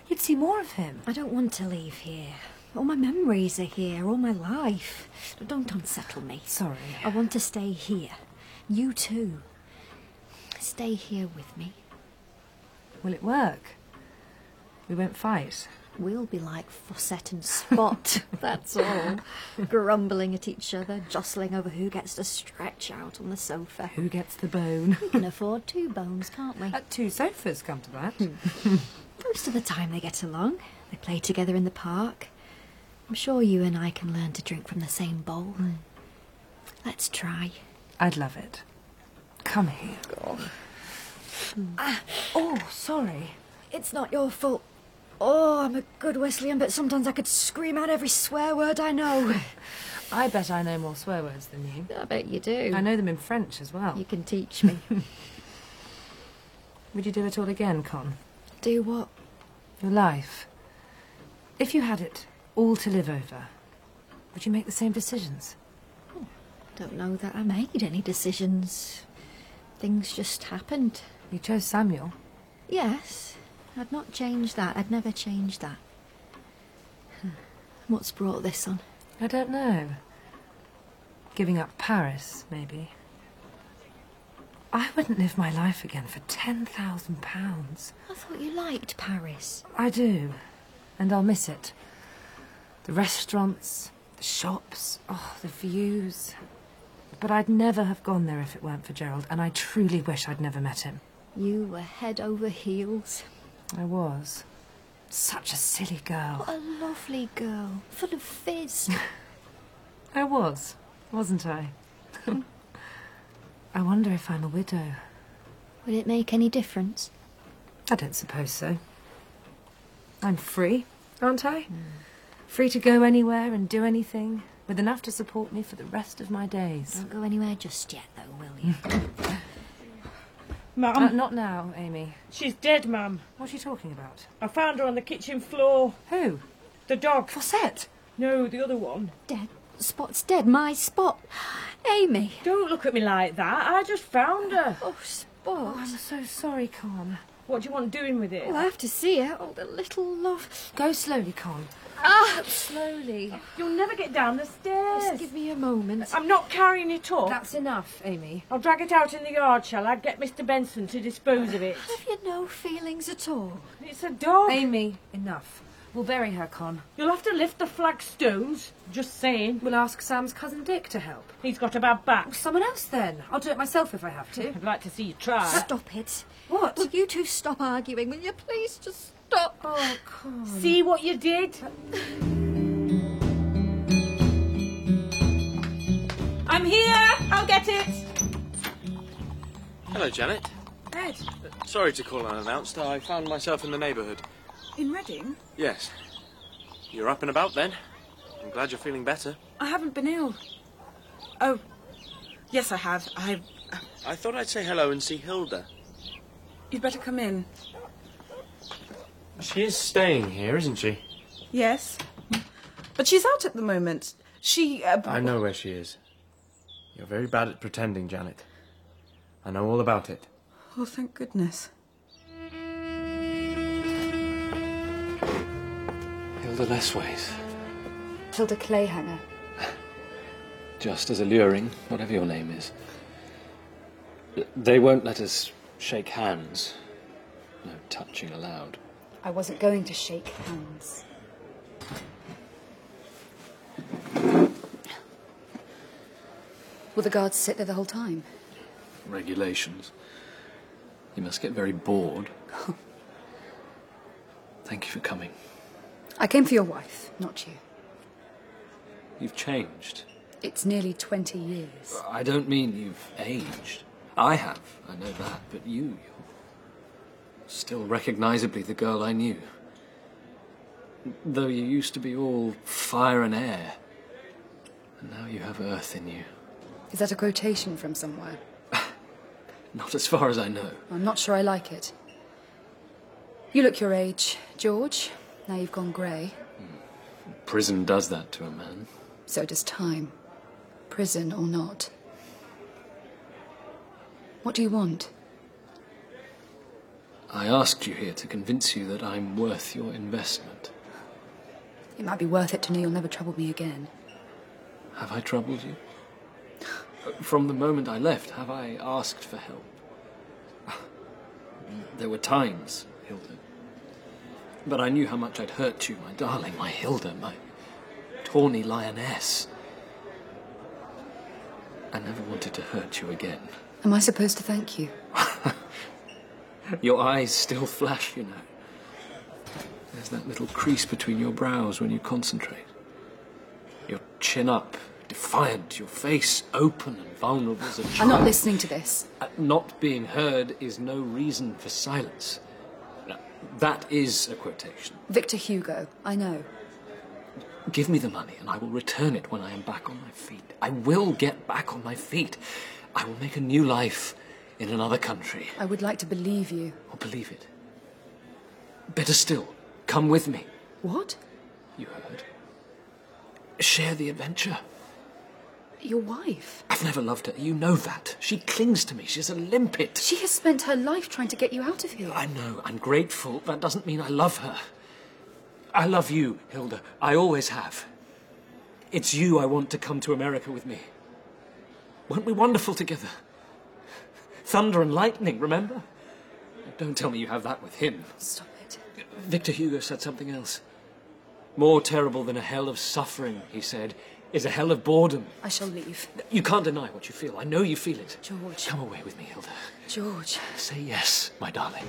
You'd see more of him.
I don't want to leave here. All my memories are here, all my life. Don't unsettle me.
Sorry.
I want to stay here. You too. Stay here with me.
Will it work? We won't fight.
We'll be like Fawcett and Spot, that's all. Grumbling at each other, jostling over who gets to stretch out on the sofa.
Who gets the bone?
We can afford two bones, can't we?
Uh, two sofas, come to that.
Most of the time they get along. They play together in the park. I'm sure you and I can learn to drink from the same bowl. Mm. Let's try.
I'd love it. Come here.
Go on.
Ah, oh, sorry.
It's not your fault. Oh, I'm a good Wesleyan, but sometimes I could scream out every swear word I know.
I bet I know more swear words than you.
I bet you do.
I know them in French as well.
You can teach me.
Would you do it all again, Con?
Do what?
Your life. If you had it all to live over, would you make the same decisions?
Oh, don't know that I made any decisions. Things just happened.
You chose Samuel?
Yes. I'd not changed that. I'd never change that. What's brought this on?
I don't know. Giving up Paris, maybe. I wouldn't live my life again for ten thousand pounds.
I thought you liked Paris.
I do. And I'll miss it. The restaurants, the shops, oh, the views. But I'd never have gone there if it weren't for Gerald, and I truly wish I'd never met him.
You were head over heels.
I was. Such a silly girl.
What a lovely girl, full of fizz.
I was, wasn't I? I wonder if I'm a widow.
Would it make any difference?
I don't suppose so. I'm free, aren't I? Mm. Free to go anywhere and do anything, with enough to support me for the rest of my days.
Don't go anywhere just yet, though, will you?
Mum.
Uh, not now, Amy.
She's dead, Mum.
What are you talking about?
I found her on the kitchen floor.
Who?
The dog.
Fawcett?
No, the other one.
Dead. Spot's dead. My Spot. Amy.
Don't look at me like that. I just found her.
Oh, Spot.
Oh, I'm so sorry, Con.
What do you want doing with it?
Well, I have to see her. Oh, the little love.
Go slowly, Con.
Ah, slowly.
You'll never get down the stairs.
Just give me a moment.
I'm not carrying it up.
That's enough, Amy.
I'll drag it out in the yard, shall I? Get Mister Benson to dispose of it.
Have you no feelings at all?
It's a dog.
Amy, enough. We'll bury her, Con.
You'll have to lift the flagstones. Just saying.
We'll ask Sam's cousin Dick to help.
He's got a bad back.
Well, someone else then. I'll do it myself if I have to.
I'd like to see you try.
Stop it.
What?
Will you two stop arguing? Will you please just stop?
Oh, Con.
See what you did? I'm here! I'll get it!
Hello, Janet.
Ed,
Uh, sorry to call unannounced. I found myself in the neighbourhood.
in Reading?
Yes. You're up and about then. I'm glad you're feeling better.
I haven't been ill. Oh, yes, I have. I.
I thought I'd say hello and see Hilda.
You'd better come in.
She is staying here, isn't she?
Yes. But she's out at the moment. She. Uh,
I know where she is. You're very bad at pretending, Janet. I know all about it.
Oh, thank goodness.
Hilda Lessways.
Hilda Clayhanger.
Just as alluring, whatever your name is. They won't let us shake hands. No touching allowed.
I wasn't going to shake hands. Will the guards sit there the whole time?
Regulations. You must get very bored. Thank you for coming.
I came for your wife, not you.
You've changed.
It's nearly twenty years.
I don't mean you've aged. I have, I know that, but you, you're still recognisably the girl I knew. Though you used to be all fire and air, and now you have earth in you.
Is that a quotation from somewhere?
Not as far as I know.
I'm not sure I like it. You look your age, George. Now you've gone grey.
Prison does that to a man.
So does time. Prison or not. What do you want?
I asked you here to convince you that I'm worth your investment.
It might be worth it to know you'll never trouble me again.
Have I troubled you? From the moment I left, have I asked for help? There were times, Hilda. But I knew how much I'd hurt you, my darling, my Hilda, my tawny lioness. I never wanted to hurt you again.
Am I supposed to thank you?
Your eyes still flash, you know. There's that little crease between your brows when you concentrate. Your chin up, defiant, your face open and vulnerable as a child.
I'm not listening to this.
Uh, not being heard is no reason for silence. Now, that is a quotation.
Victor Hugo, I know.
Give me the money and I will return it when I am back on my feet. I will get back on my feet. I will make a new life in another country.
I would like to believe you.
Or believe it. Better still, come with me.
What?
You heard. Share the adventure.
Your wife?
I've never loved her. You know that. She clings to me. She's a limpet.
She has spent her life trying to get you out of here.
I know. I'm grateful. That doesn't mean I love her. I love you, Hilda. I always have. It's you I want to come to America with me. Weren't we wonderful together? Thunder and lightning, remember? Don't tell me you have that with him.
Stop it.
Victor Hugo said something else. More terrible than a hell of suffering, he said, is a hell of boredom.
I shall leave.
You can't deny what you feel. I know you feel it.
George.
Come away with me, Hilda.
George.
Say yes, my darling.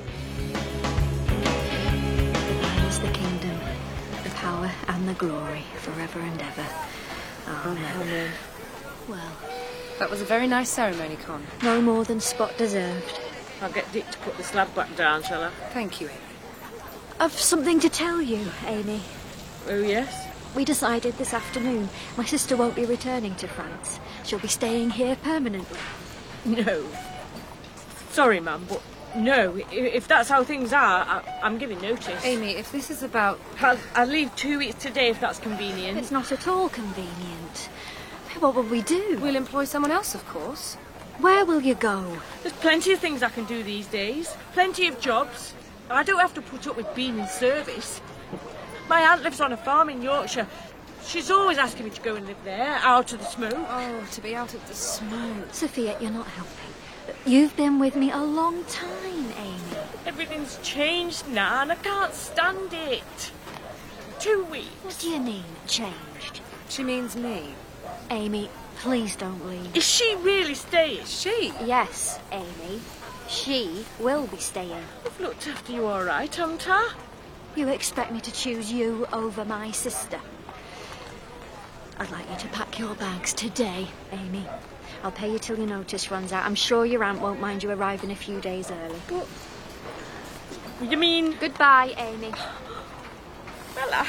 Thine is the kingdom, the power and the glory, forever and ever. Amen.
Amen.
Well,
That was a very nice ceremony, Con.
no more than Spot deserved.
I'll get Dick to put the slab back down, shall I?
Thank you, Amy.
I've something to tell you, Amy.
Oh, yes?
We decided this afternoon my sister won't be returning to France. She'll be staying here permanently.
No. Sorry, Mum, but no. I- If that's how things are, I- I'm giving notice.
Amy, if this is about...
I'll, I'll leave two weeks today if that's convenient.
It's not at all convenient. What will we do?
We'll employ someone else, of course.
Where will you go?
There's plenty of things I can do these days. Plenty of jobs. I don't have to put up with being in service. My aunt lives on a farm in Yorkshire. She's always asking me to go and live there, out of the smoke.
Oh, to be out of the smoke.
Sophia, you're not helping. You've been with me a long time, Amy.
Everything's changed now and I can't stand it. Two weeks.
What do you mean, changed?
She means me.
Amy, please don't leave.
Is she really staying?
She?
Yes, Amy. She will be staying.
I've looked after you all right, haven't I?
You expect me to choose you over my sister? I'd like you to pack your bags today, Amy. I'll pay you till your notice runs out. I'm sure your aunt won't mind you arriving a few days early.
But you mean...
Goodbye, Amy.
Well, I...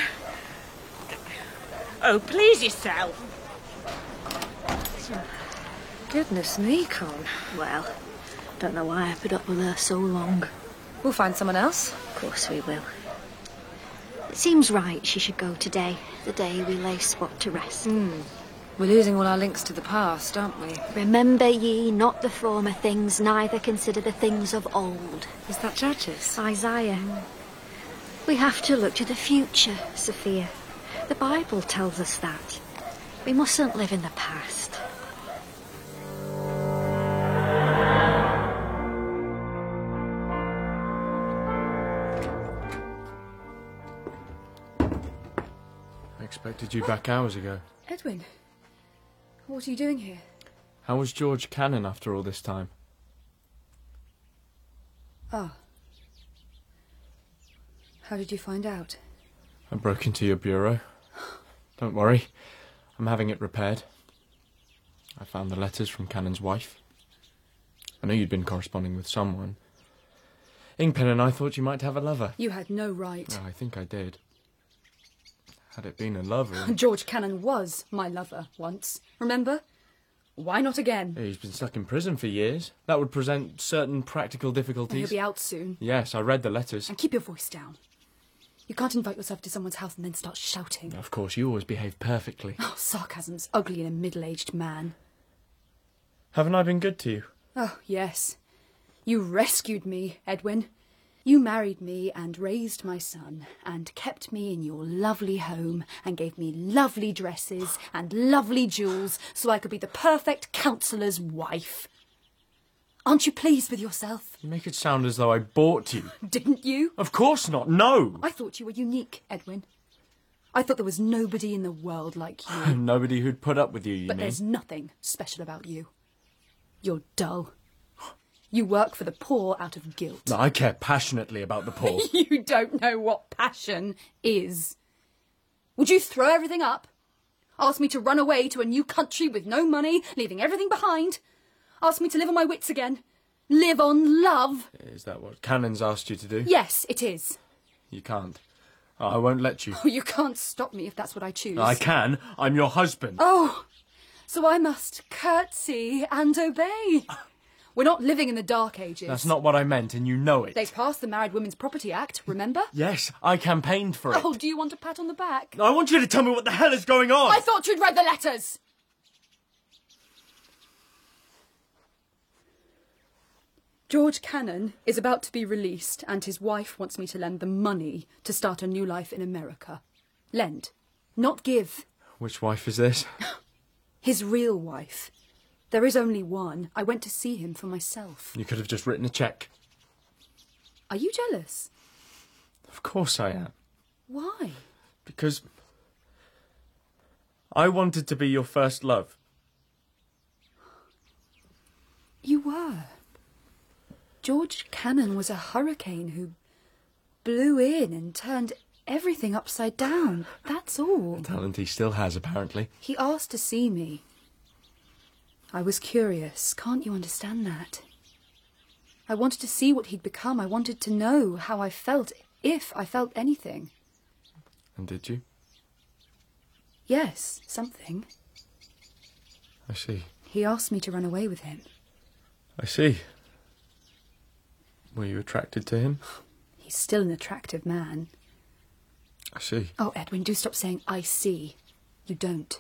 Oh, please yourself.
Goodness me, Con.
Well, don't know why I put up with her so long.
We'll find someone else.
Of course we will. It seems right she should go today, the day we lay Spot to rest.
Hmm. We're losing all our links to the past, aren't we?
Remember ye not the former things, neither consider the things of old.
Is that Judges?
Isaiah. We have to look to the future, Sophia. The Bible tells us that. We mustn't live in the past.
I expected you back hours ago.
Edwin, what are you doing here?
How was George Cannon after all this time?
Ah. How did you find out?
I broke into your bureau. Don't worry, I'm having it repaired. I found the letters from Cannon's wife. I know you'd been corresponding with someone. Ingpen and I thought you might have a lover.
You had no right.
Oh, I think I did. Had it been a lover...
George Cannon was my lover once, remember? Why not again?
He's been stuck in prison for years. That would present certain practical difficulties.
He'll be out soon.
Yes, I read the letters.
And keep your voice down. You can't invite yourself to someone's house and then start shouting.
Of course, you always behave perfectly.
Oh, sarcasm's ugly in a middle-aged man.
Haven't I been good to you?
Oh, yes. You rescued me, Edwin. You married me and raised my son and kept me in your lovely home and gave me lovely dresses and lovely jewels so I could be the perfect counsellor's wife. Aren't you pleased with yourself?
You make it sound as though I bought you.
Didn't you?
Of course not, no!
I thought you were unique, Edwin. I thought there was nobody in the world like you.
Nobody who'd put up with you, you
But
mean?
there's nothing special about you. You're dull. You work for the poor out of guilt.
No, I care passionately about the poor.
You don't know what passion is. Would you throw everything up? Ask me to run away to a new country with no money, leaving everything behind? Ask me to live on my wits again? Live on love?
Is that what Cannon's asked you to do?
Yes, it is.
You can't. I won't let you.
Oh, you can't stop me if that's what I choose.
I can. I'm your husband.
Oh, so I must curtsy and obey. We're not living in the Dark Ages.
That's not what I meant, and you know it.
They passed the Married Women's Property Act, remember?
Yes, I campaigned for it.
Oh, do you want a pat on the back?
I want you to tell me what the hell is going on!
I thought you'd read the letters! George Cannon is about to be released, and his wife wants me to lend the money to start a new life in America. Lend, not give.
Which wife is this?
His real wife. There is only one. I went to see him for myself.
You could have just written a cheque.
Are you jealous?
Of course I am.
Why?
Because I wanted to be your first love.
You were. George Cannon was a hurricane who blew in and turned everything upside down. That's all.
Talent he still has, apparently.
He asked to see me. I was curious. Can't you understand that? I wanted to see what he'd become. I wanted to know how I felt, if I felt anything.
And did you?
Yes, something.
I see.
He asked me to run away with him.
I see. Were you attracted to him?
He's still an attractive man.
I see.
Oh, Edwin, do stop saying I see. You don't.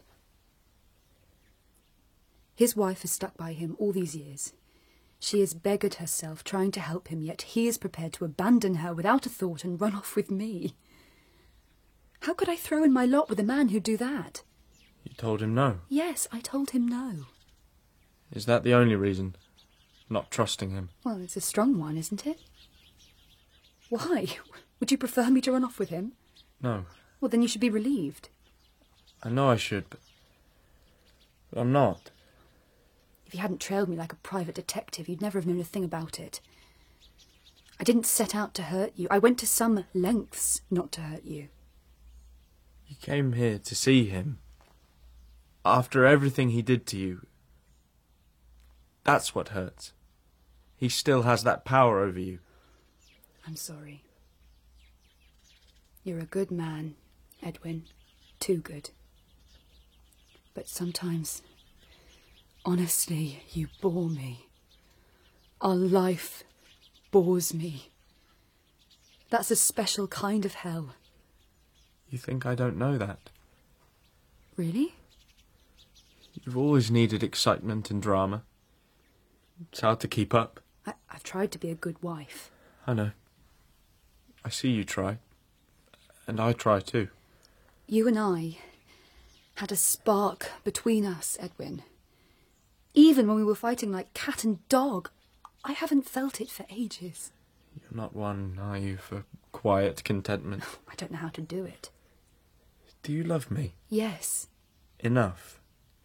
His wife has stuck by him all these years. She has beggared herself, trying to help him, yet he is prepared to abandon her without a thought and run off with me. How could I throw in my lot with a man who'd do that?
You told him no?
Yes, I told him no.
Is that the only reason? Not trusting him?
Well, it's a strong one, isn't it? Why? Would you prefer me to run off with him?
No.
Well, then you should be relieved.
I know I should, but, but I'm not.
If you hadn't trailed me like a private detective, you'd never have known a thing about it. I didn't set out to hurt you. I went to some lengths not to hurt you.
You came here to see him. After everything he did to you. That's what hurts. He still has that power over you.
I'm sorry. You're a good man, Edwin. Too good. But sometimes, honestly, you bore me. Our life bores me. That's a special kind of hell.
You think I don't know that?
Really?
You've always needed excitement and drama. It's hard to keep up.
I, I've tried to be a good wife.
I know. I see you try. And I try too.
You and I had a spark between us, Edwin. Even when we were fighting like cat and dog, I haven't felt it for ages.
You're not one, are you, for quiet contentment?
I don't know how to do it.
Do you love me?
Yes.
Enough.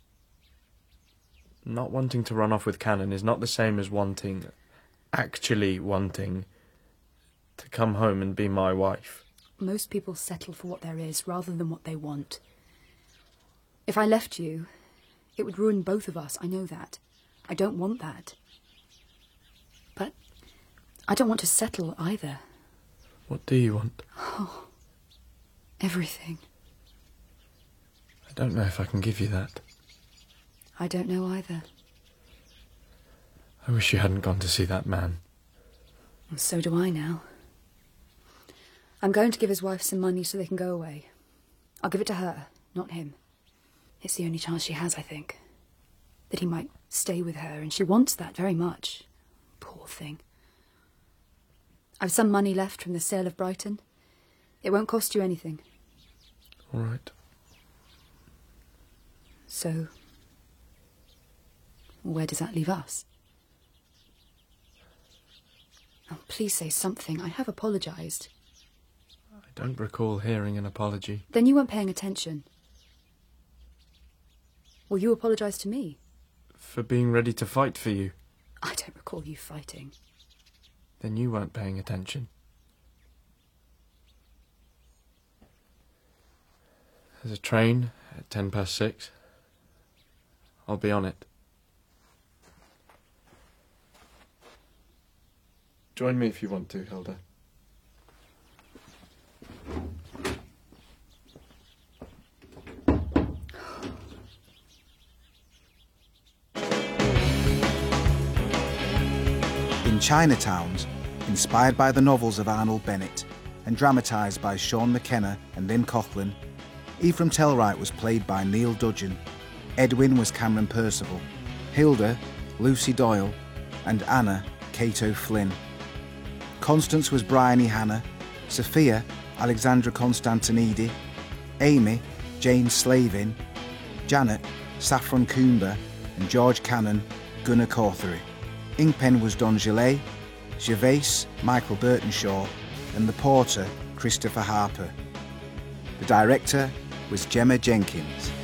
Not wanting to run off with Cannon is not the same as wanting, actually wanting, to come home and be my wife.
Most people settle for what there is rather than what they want. If I left you, it would ruin both of us. I know that. I don't want that. But I don't want to settle either.
What do you want?
Oh, everything.
I don't know if I can give you that.
I don't know either.
I wish you hadn't gone to see that man.
And so do I now. I'm going to give his wife some money so they can go away. I'll give it to her, not him. It's the only chance she has, I think. That he might stay with her, and she wants that very much. Poor thing. I've some money left from the sale of Brighton. It won't cost you anything.
All right.
So, where does that leave us? Oh, please say something. I have apologised.
I don't recall hearing an apology.
Then you weren't paying attention. Well, you apologised to me.
For being ready to fight for you.
I don't recall you fighting.
Then you weren't paying attention. There's a train at ten past six. I'll be on it. Join me if you want to, Hilda.
In Chinatowns, inspired by the novels of Arnold Bennett and dramatised by Sean McKenna and Lynn Coughlin, Ephraim Tellwright was played by Neil Dudgeon, Edwin was Cameron Percival, Hilda, Lucy Doyle, and Anna, Cato Flynn. Constance was Bryony Hanna, Sophia, Alexandra Constantinidi, Amy, Jane Slavin, Janet, Saffron Coomber, and George Cannon, Gunnar Cawthorey. Inkpen was Don Gillet, Gervais, Michael Burtonshaw, and the porter, Christopher Harper. The director was Gemma Jenkins.